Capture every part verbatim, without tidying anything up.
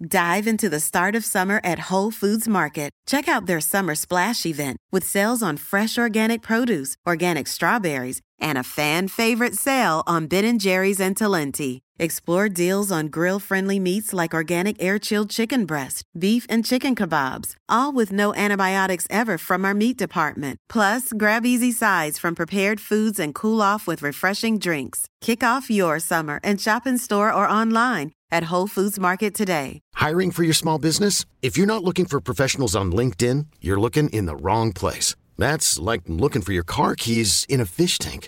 Dive into the start of summer at Whole Foods Market. Check out their Summer Splash event with sales on fresh organic produce, organic strawberries, and a fan-favorite sale on Ben and Jerry's and Talenti. Explore deals on grill-friendly meats like organic air-chilled chicken breast, beef and chicken kebabs, all with no antibiotics ever from our meat department. Plus, grab easy sides from prepared foods and cool off with refreshing drinks. Kick off your summer and shop in store or online at Whole Foods Market today. Hiring for your small business? If you're not looking for professionals on LinkedIn, you're looking in the wrong place. That's like looking for your car keys in a fish tank.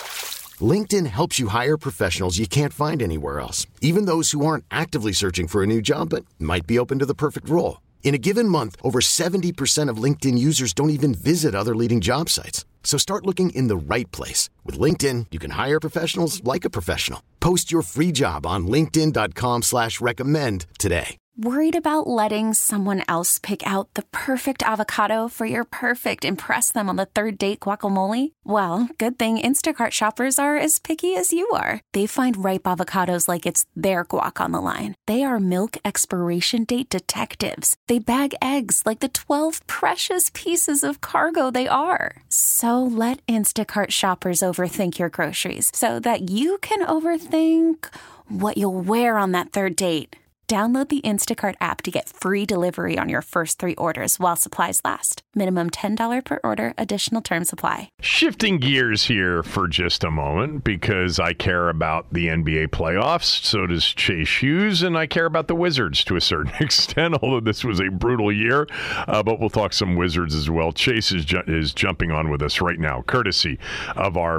LinkedIn helps you hire professionals you can't find anywhere else, even those who aren't actively searching for a new job but might be open to the perfect role. In a given month, over seventy percent of LinkedIn users don't even visit other leading job sites. So start looking in the right place. With LinkedIn, you can hire professionals like a professional. Post your free job on linkedin.com slash recommend today. Worried about letting someone else pick out the perfect avocado for your perfect impress them on the third date guacamole? Well, good thing Instacart shoppers are as picky as you are. They find ripe avocados like it's their guac on the line. They are milk expiration date detectives. They bag eggs like the twelve precious pieces of cargo they are. So let Instacart shoppers overthink your groceries so that you can overthink what you'll wear on that third date. Download the Instacart app to get free delivery on your first three orders while supplies last. Minimum ten dollars per order. Additional terms apply. Shifting gears here for just a moment because I care about the N B A playoffs. So does Chase Hughes, and I care about the Wizards to a certain extent, although this was a brutal year. Uh, but we'll talk some Wizards as well. Chase is, ju- is jumping on with us right now, courtesy of our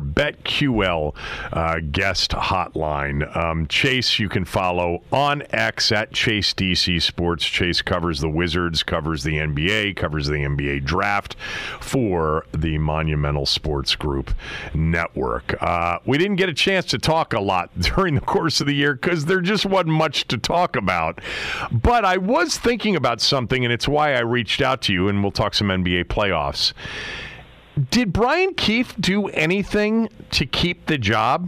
BetQL uh, guest hotline. Um, Chase, you can follow on X at Chase D C Sports. Chase covers the Wizards, covers the N B A, covers the N B A draft for the Monumental Sports Group network. Uh, we didn't get a chance to talk a lot during the course of the year because there just wasn't much to talk about. But I was thinking about something, and it's why I reached out to you, and we'll talk some N B A playoffs. Did Brian Keefe do anything to keep the job?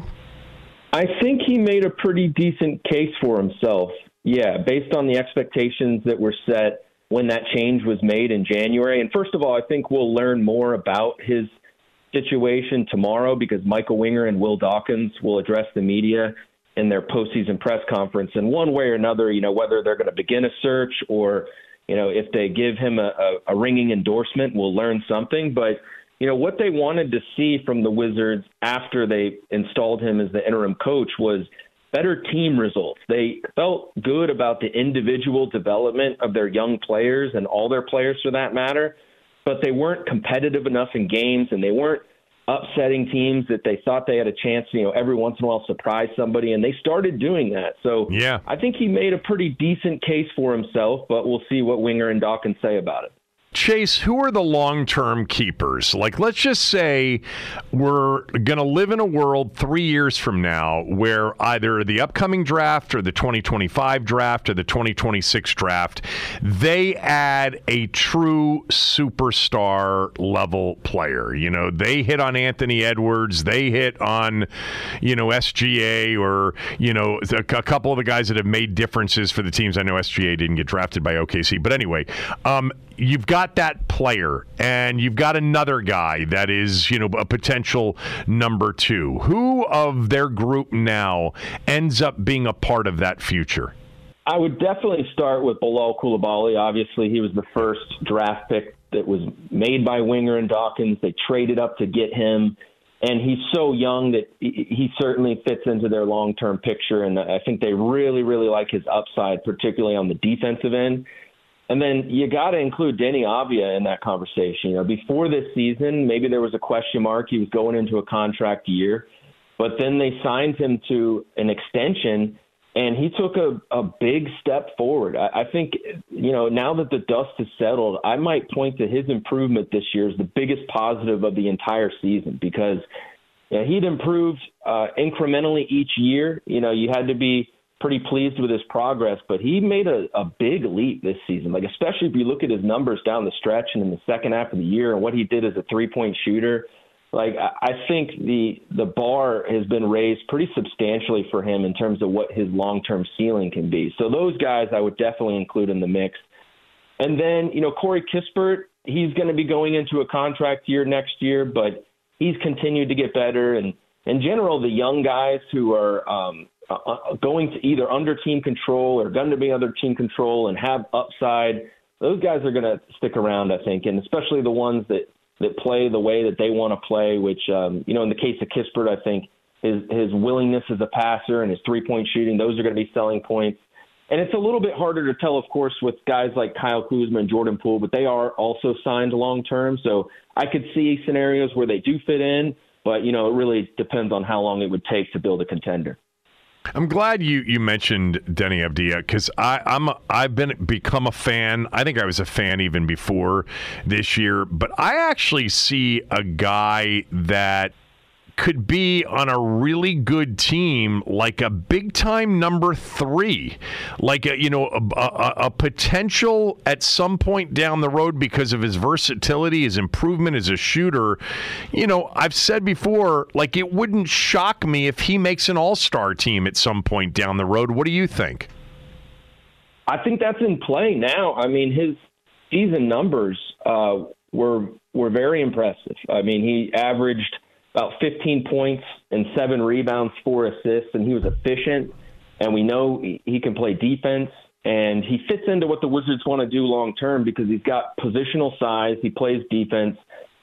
I think he made a pretty decent case for himself. Yeah, based on the expectations that were set when that change was made in January. And first of all, I think we'll learn more about his situation tomorrow because Michael Winger and Will Dawkins will address the media in their postseason press conference. And one way or another, you know, whether they're going to begin a search or, you know, if they give him a, a, a ringing endorsement, we'll learn something. But, you know, what they wanted to see from the Wizards after they installed him as the interim coach was better team results. They felt good about the individual development of their young players and all their players for that matter, but they weren't competitive enough in games and they weren't upsetting teams that they thought they had a chance to, you know, every once in a while surprise somebody, and they started doing that. So yeah, I think he made a pretty decent case for himself, but we'll see what Winger and Dawkins say about it. Chase, who are the long-term keepers? Like, let's just say we're going to live in a world three years from now where either the upcoming draft or the twenty twenty-five draft or the twenty twenty-six draft, they add a true superstar level player. You know, they hit on Anthony Edwards. They hit on, you know, S G A or, you know, a, a couple of the guys that have made differences for the teams. I know S G A didn't get drafted by O K C, but anyway, um, you've got that player, and you've got another guy that is, you know, a potential number two. Who of their group now ends up being a part of that future? I would definitely start with Bilal Coulibaly. Obviously, he was the first draft pick that was made by Winger and Dawkins. They traded up to get him, and he's so young that he certainly fits into their long-term picture, and I think they really, really like his upside, particularly on the defensive end. And then you got to include Deni Avdija in that conversation. You know, before this season, maybe there was a question mark. He was going into a contract year, but then they signed him to an extension, and he took a, a big step forward. I, I think, you know, now that the dust has settled, I might point to his improvement this year as the biggest positive of the entire season because you know, he'd improved uh, incrementally each year. You know, you had to be pretty pleased with his progress, but he made a, a big leap this season, like especially if you look at his numbers down the stretch and in the second half of the year and what he did as a three-point shooter. like I think the the bar has been raised pretty substantially for him in terms of what his long-term ceiling can be. So those guys I would definitely include in the mix. And then, you know, Corey Kispert, he's going to be going into a contract year next year, but he's continued to get better. And in general, the young guys who are um, uh, going to either under team control or going to be under team control and have upside, those guys are going to stick around, I think, and especially the ones that, that play the way that they want to play, which, um, you know, in the case of Kispert, I think his, his willingness as a passer and his three-point shooting, those are going to be selling points. And it's a little bit harder to tell, of course, with guys like Kyle Kuzma and Jordan Poole, but they are also signed long-term. So I could see scenarios where they do fit in, but, you know, it really depends on how long it would take to build a contender. I'm glad you, you mentioned Deni Avdija because I'm a, I've been become a fan. I think I was a fan even before this year, but I actually see a guy that could be on a really good team, like a big-time number three, like a, you know, a, a, a potential at some point down the road because of his versatility, his improvement as a shooter. You know, I've said before, like it wouldn't shock me if he makes an all-star team at some point down the road. What do you think? I think that's in play now. I mean, his season numbers uh, were were very impressive. I mean, he averaged about fifteen points and seven rebounds, four assists, and he was efficient. And we know he can play defense, and he fits into what the Wizards want to do long-term because he's got positional size, he plays defense,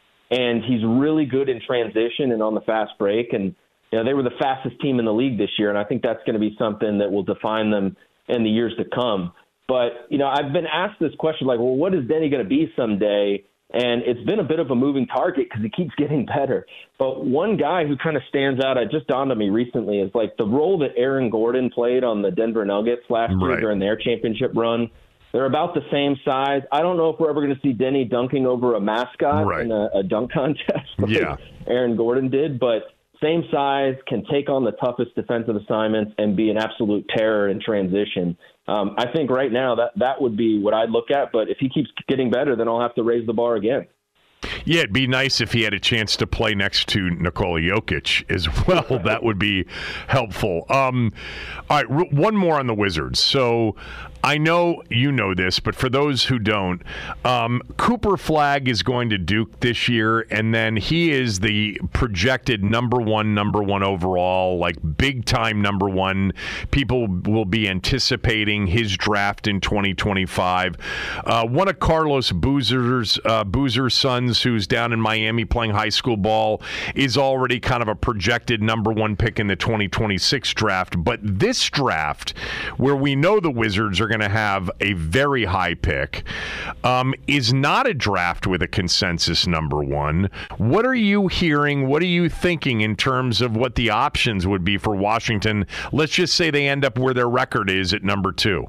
and he's really good in transition and on the fast break. And you know, they were the fastest team in the league this year, and I think that's going to be something that will define them in the years to come. But, you know, I've been asked this question, like, well, what is Deni going to be someday? And it's been a bit of a moving target because he keeps getting better. But one guy who kind of stands out, it just dawned on me recently, is like the role that Aaron Gordon played on the Denver Nuggets last right. year during their championship run. They're about the same size. I don't know if we're ever going to see Deni dunking over a mascot right. in a, a dunk contest like yeah. Aaron Gordon did, but same size, can take on the toughest defensive assignments and be an absolute terror in transition. Um, I think right now that, that would be what I'd look at, but if he keeps getting better, then I'll have to raise the bar again. Yeah, it'd be nice if he had a chance to play next to Nikola Jokic as well. That would be helpful. Um, all right, r- one more on the Wizards. So I know you know this, but for those who don't, um, Cooper Flagg is going to Duke this year, and then he is the projected number one, number one overall, like big-time number one. People will be anticipating his draft in twenty twenty-five. Uh, one of Carlos Boozer's, uh, Boozer's sons, who's down in Miami playing high school ball, is already kind of a projected number one pick in the twenty twenty-six draft. But this draft, where we know the Wizards are going to have a very high pick, um, is not a draft with a consensus number one. What are you hearing? What are you thinking in terms of what the options would be for Washington? Let's just say they end up where their record is at number two.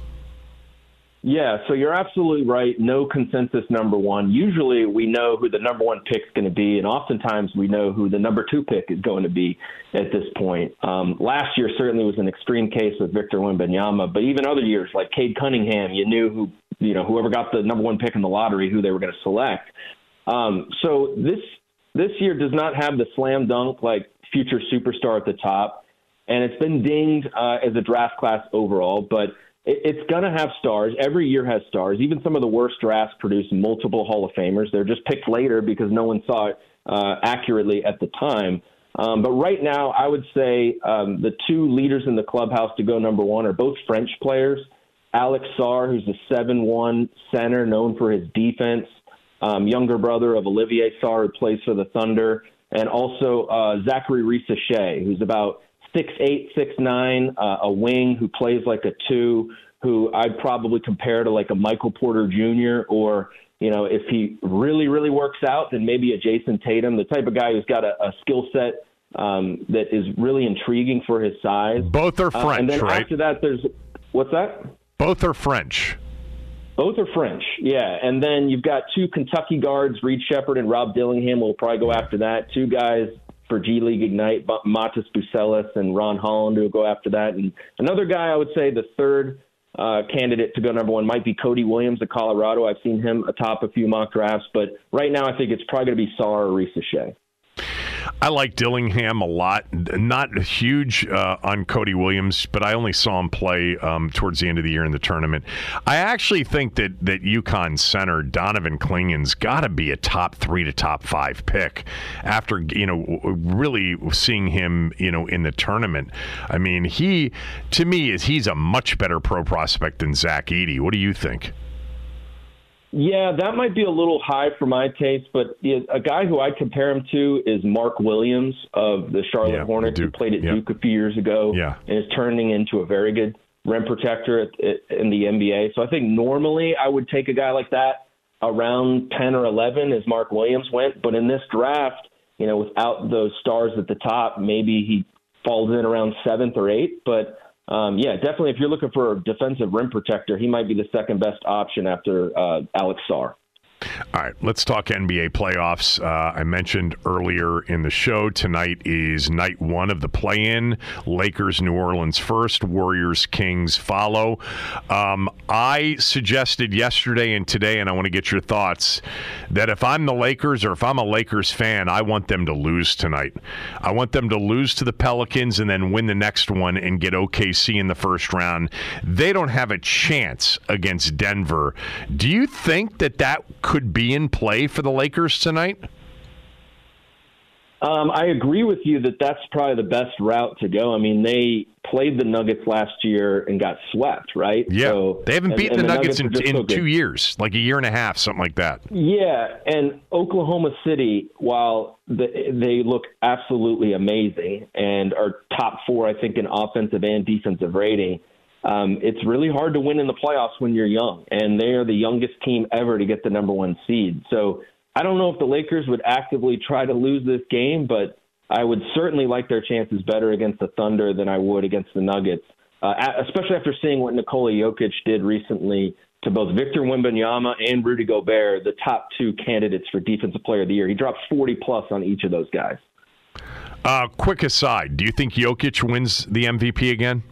Yeah, so you're absolutely right. No consensus number one. Usually we know who the number one pick is going to be, and oftentimes we know who the number two pick is going to be at this point. Um, last year certainly was an extreme case with Victor Wembanyama, but even other years like Cade Cunningham, you knew who, you know, whoever got the number one pick in the lottery, who they were going to select. Um, so this this year does not have the slam dunk like future superstar at the top, and it's been dinged uh, as a draft class overall, but it's going to have stars. Every year has stars. Even some of the worst drafts produce multiple Hall of Famers. They're just picked later because no one saw it uh, accurately at the time. Um, but right now, I would say um, the two leaders in the clubhouse to go number one are both French players. Alex Sarr, who's a seven one center known for his defense, um, younger brother of Olivier Sarr, who plays for the Thunder, and also uh, Zachary Risacher, who's about six eight, six nine, uh, a wing who plays like a two, who I'd probably compare to like a Michael Porter Junior or, you know, if he really, really works out, then maybe a Jason Tatum, the type of guy who's got a, a skill set um, that is really intriguing for his size. Both are French, uh, and then right? After that, there's – what's that? Both are French. Both are French, yeah. And then you've got two Kentucky guards, Reed Shepherd and Rob Dillingham will probably go after that. Two guys – for G League Ignite, Matas Bucelis and Ron Holland will go after that. And another guy, I would say the third uh, candidate to go number one might be Cody Williams of Colorado. I've seen him atop a few mock drafts, but right now I think it's probably going to be Sarr or Risacher. I like Dillingham a lot. Not huge uh, on Cody Williams, but I only saw him play um, towards the end of the year in the tournament. I actually think that that UConn center Donovan Klingen's got to be a top three to top five pick after, you know, really seeing him, you know, in the tournament. I mean, he, to me, is he's a much better pro prospect than Zach Edey. What do you think? Yeah, that might be a little high for my taste, but a guy who I'd compare him to is Mark Williams of the Charlotte yeah, Hornets, Duke. who played at yeah. Duke a few years ago yeah. and is turning into a very good rim protector at, at, in the N B A. So I think normally I would take a guy like that around ten or eleven as Mark Williams went, but in this draft, you know, without those stars at the top, maybe he falls in around seventh or eighth, but Um, yeah, definitely. If you're looking for a defensive rim protector, he might be the second best option after uh, Alex Sarr. All right, let's talk N B A playoffs. Uh, I mentioned earlier in the show, tonight is night one of the play-in. Lakers, New Orleans first, Warriors, Kings follow. Um, I suggested yesterday and today, and I want to get your thoughts, that if I'm the Lakers or if I'm a Lakers fan, I want them to lose tonight. I want them to lose to the Pelicans and then win the next one and get O K C in the first round. They don't have a chance against Denver. Do you think that that could be in play for the Lakers tonight? Um, I agree with you that that's probably the best route to go. I mean, they played the Nuggets last year and got swept, right? Yeah, so, they haven't and, beaten and the, the Nuggets, Nuggets in, in so two years, like a year and a half, something like that. Yeah, and Oklahoma City, while the, they look absolutely amazing and are top four, I think, in offensive and defensive rating, Um, it's really hard to win in the playoffs when you're young, and they are the youngest team ever to get the number one seed. So I don't know if the Lakers would actively try to lose this game, but I would certainly like their chances better against the Thunder than I would against the Nuggets, uh, especially after seeing what Nikola Jokic did recently to both Victor Wembanyama and Rudy Gobert, the top two candidates for Defensive Player of the Year. He dropped forty plus on each of those guys. Uh, quick aside, do you think Jokic wins the M V P again?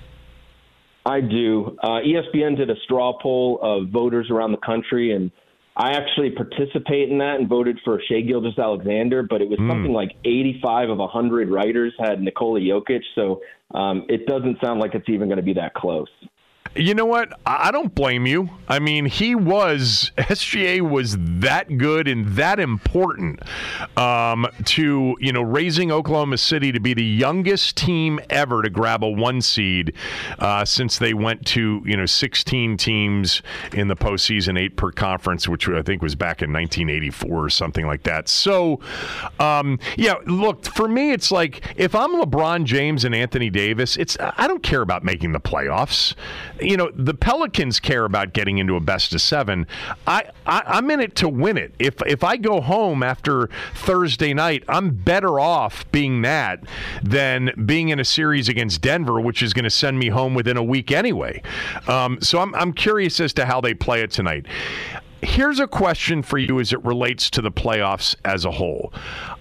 I do. Uh, E S P N did a straw poll of voters around the country, and I actually participate in that and voted for Shai Gilgeous-Alexander, but it was mm. something like eighty-five of one hundred writers had Nikola Jokic, so um, it doesn't sound like it's even going to be that close. You know what? I don't blame you. I mean, he was, S G A was that good and that important um, to, you know, raising Oklahoma City to be the youngest team ever to grab a one seed uh, since they went to, you know, sixteen teams in the postseason, eight per conference, which I think was back in nineteen eighty-four or something like that. So, um, yeah, look, for me, it's like if I'm LeBron James and Anthony Davis, it's I don't care about making the playoffs. You know, the Pelicans care about getting into a best of seven. I, I, I'm in it to win it. If if I go home after Thursday night, I'm better off being that than being in a series against Denver, which is going to send me home within a week anyway. Um, so I'm I'm curious as to how they play it tonight. Here's a question for you as it relates to the playoffs as a whole.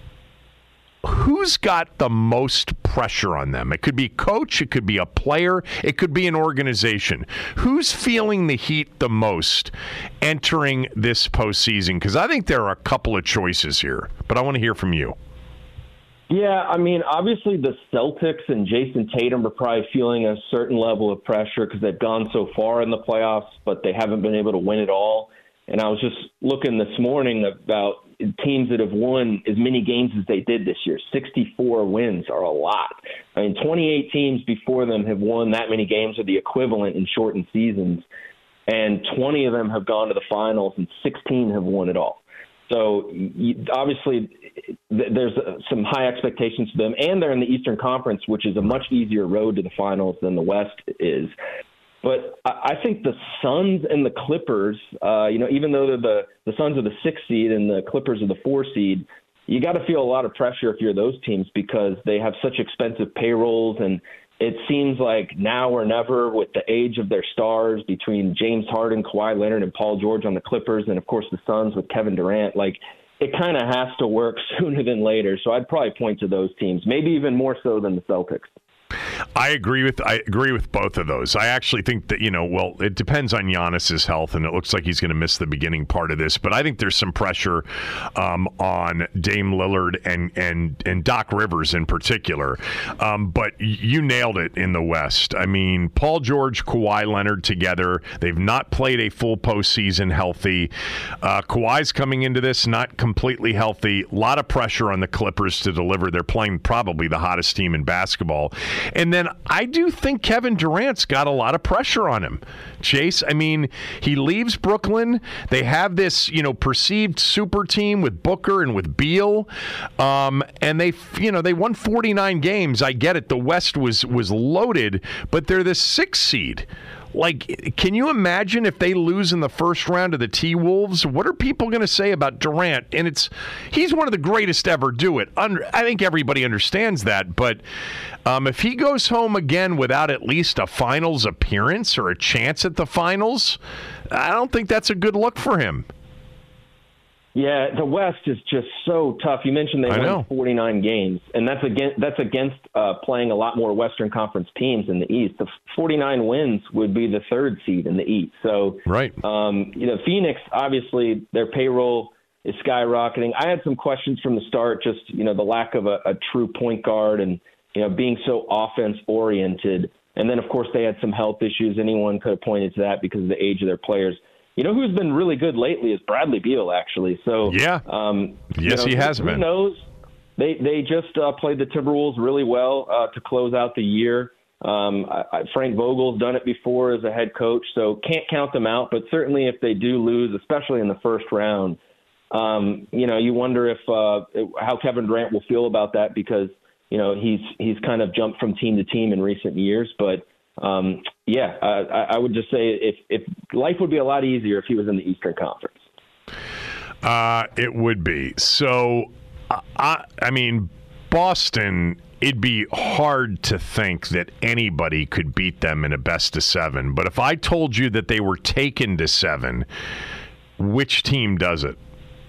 Who's got the most pressure on them? It could be a coach, it could be a player, it could be an organization. Who's feeling the heat the most entering this postseason? Because I think there are a couple of choices here, but I want to hear from you. Yeah, I mean, obviously the Celtics and Jason Tatum are probably feeling a certain level of pressure because they've gone so far in the playoffs, but they haven't been able to win it all. And I was just looking this morning about teams that have won as many games as they did this year. sixty-four wins are a lot. I mean, twenty-eight teams before them have won that many games or the equivalent in shortened seasons, and twenty of them have gone to the finals, and sixteen have won it all. So you, obviously th- there's uh, some high expectations for them, and they're in the Eastern Conference, which is a much easier road to the finals than the West is. But I think the Suns and the Clippers, uh, you know, even though they're the, the Suns are the sixth seed and the Clippers are the four seed, you got to feel a lot of pressure if you're those teams because they have such expensive payrolls. And it seems like now or never with the age of their stars between James Harden, Kawhi Leonard, and Paul George on the Clippers, and, of course, the Suns with Kevin Durant, like it kind of has to work sooner than later. So I'd probably point to those teams, maybe even more so than the Celtics. I agree with I agree with both of those. I actually think that, you know, well, it depends on Giannis's health, and it looks like he's going to miss the beginning part of this. But I think there's some pressure um, on Dame Lillard and and and Doc Rivers in particular. Um, but you nailed it in the West. I mean, Paul George, Kawhi Leonard together. They've not played a full postseason healthy. Uh, Kawhi's coming into this not completely healthy. A lot of pressure on the Clippers to deliver. They're playing probably the hottest team in basketball. And then I do think Kevin Durant's got a lot of pressure on him. Chase, I mean, he leaves Brooklyn. They have this, you know, perceived super team with Booker and with Beal. Um, and they, you know, they won forty-nine games. I get it. The West was was loaded, but they're the sixth seed. Like, can you imagine if they lose in the first round of the T-Wolves? What are people going to say about Durant? And it's he's one of the greatest to ever do it. Under, I think everybody understands that. But um, if he goes home again without at least a finals appearance or a chance at the finals, I don't think that's a good look for him. Yeah, the West is just so tough. You mentioned they I won know. forty-nine games, and that's against that's against uh, playing a lot more Western Conference teams in the East. The forty-nine wins would be the third seed in the East. So, right, um, you know, Phoenix, obviously their payroll is skyrocketing. I had some questions from the start, just you know the lack of a, a true point guard and you know being so offense oriented, and then of course they had some health issues. Anyone could have pointed to that because of the age of their players. You know who's been really good lately is Bradley Beal, actually. So yeah, um, yes, you know, he has who been. Who knows? They they just uh, played the Timberwolves really well uh, to close out the year. Um, I, I, Frank Vogel's done it before as a head coach, so can't count them out. But certainly, if they do lose, especially in the first round, um, you know, you wonder if uh, how Kevin Durant will feel about that because you know he's he's kind of jumped from team to team in recent years, but. Um, yeah, uh, I, I would just say if, if life would be a lot easier if he was in the Eastern Conference. Uh, it would be. So, I, I mean, Boston, it'd be hard to think that anybody could beat them in a best of seven. But if I told you that they were taken to seven, which team does it?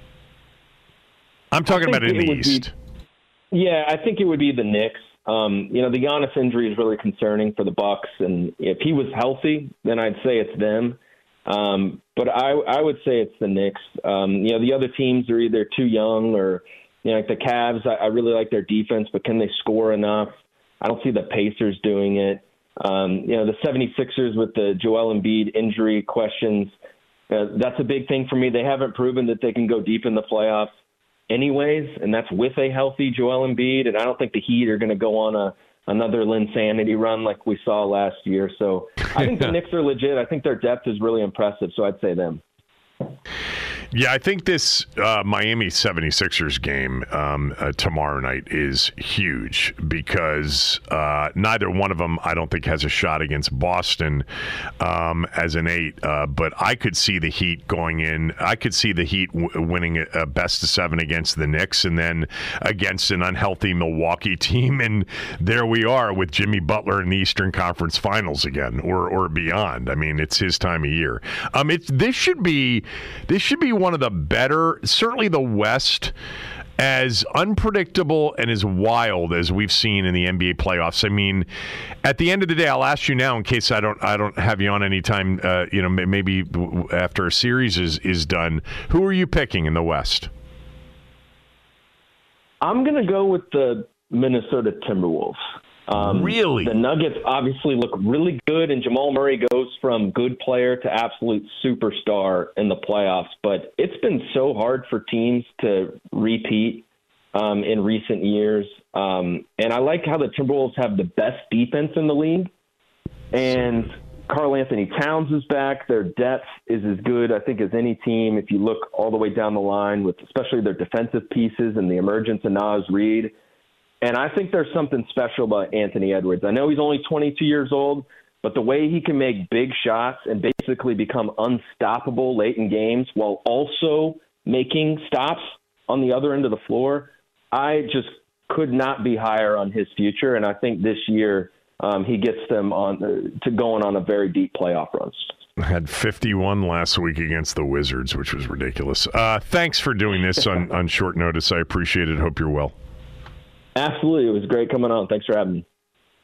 I'm talking about in the East. Be, yeah, I think it would be the Knicks. Um, you know, the Giannis injury is really concerning for the Bucks, and if he was healthy, then I'd say it's them. Um, but I, I would say it's the Knicks. Um, you know, the other teams are either too young or, you know, like the Cavs, I, I really like their defense, but can they score enough? I don't see the Pacers doing it. Um, you know, the seventy-sixers with the Joel Embiid injury questions, uh, that's a big thing for me. They haven't proven that they can go deep in the playoffs anyways, and that's with a healthy Joel Embiid, and I don't think the Heat are going to go on a another Linsanity run like we saw last year. So I think the Knicks are legit. I think their depth is really impressive, so I'd say them. Yeah, I think this uh, Miami seventy-sixers game um, uh, tomorrow night is huge because uh, neither one of them, I don't think, has a shot against Boston um, as an eight. Uh, but I could see the Heat going in. I could see the Heat w- winning a, a best of seven against the Knicks and then against an unhealthy Milwaukee team. And there we are with Jimmy Butler in the Eastern Conference Finals again, or or beyond. I mean, it's his time of year. Um, it's this should be this should be one of the better, certainly the West, as unpredictable and as wild as we've seen in the N B A playoffs. I mean, at the end of the day, I'll ask you now in case I don't I don't have you on anytime, uh, you know, maybe after a series is, is done. Who are you picking in the West? I'm going to go with the Minnesota Timberwolves. Um, really? The Nuggets obviously look really good, and Jamal Murray goes from good player to absolute superstar in the playoffs. But it's been so hard for teams to repeat um, in recent years. Um, and I like how the Timberwolves have the best defense in the league. And Karl Anthony Towns is back. Their depth is as good, I think, as any team. If you look all the way down the line, with especially their defensive pieces and the emergence of Naz Reid. And I think there's something special about Anthony Edwards. I know he's only twenty-two years old, but the way he can make big shots and basically become unstoppable late in games while also making stops on the other end of the floor, I just could not be higher on his future. And I think this year um, he gets them on uh, to going on a very deep playoff run. Had fifty-one last week against the Wizards, which was ridiculous. Uh, thanks for doing this on, on short notice. I appreciate it. Hope you're well. Absolutely. It was great coming on. Thanks for having me.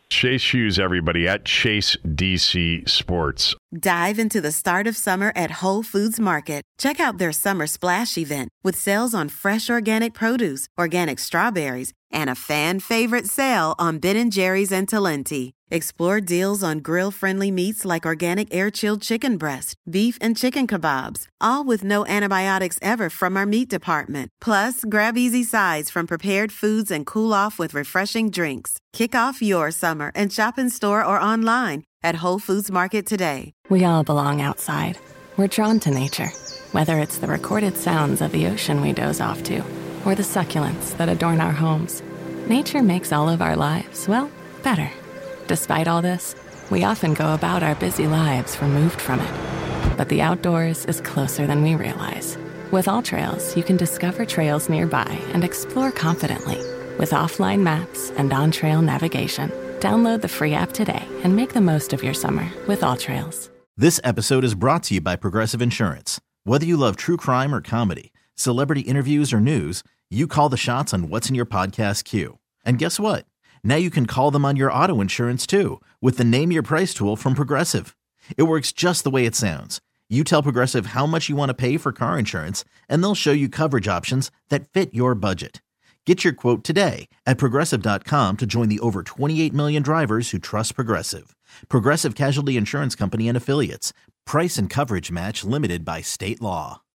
Chase Hughes, everybody, at Chase D C Sports. Dive into the start of summer at Whole Foods Market. Check out their Summer Splash event with sales on fresh organic produce, organic strawberries, and a fan-favorite sale on Ben and Jerry's and Talenti. Explore deals on grill-friendly meats like organic air-chilled chicken breast, beef, and chicken kebabs, all with no antibiotics ever from our meat department. Plus, grab easy sides from prepared foods and cool off with refreshing drinks. Kick off your summer and shop in store or online at Whole Foods Market today. We all belong outside. We're drawn to nature, whether it's the recorded sounds of the ocean we doze off to, or the succulents that adorn our homes. Nature makes all of our lives, well, better. Despite all this, we often go about our busy lives removed from it. But the outdoors is closer than we realize. With AllTrails, you can discover trails nearby and explore confidently. With offline maps and on-trail navigation, download the free app today and make the most of your summer with AllTrails. This episode is brought to you by Progressive Insurance. Whether you love true crime or comedy, celebrity interviews or news, you call the shots on what's in your podcast queue. And guess what? Now you can call them on your auto insurance too with the Name Your Price tool from Progressive. It works just the way it sounds. You tell Progressive how much you want to pay for car insurance, and they'll show you coverage options that fit your budget. Get your quote today at Progressive dot com to join the over twenty-eight million drivers who trust Progressive. Progressive Casualty Insurance Company and Affiliates. Price and coverage match limited by state law.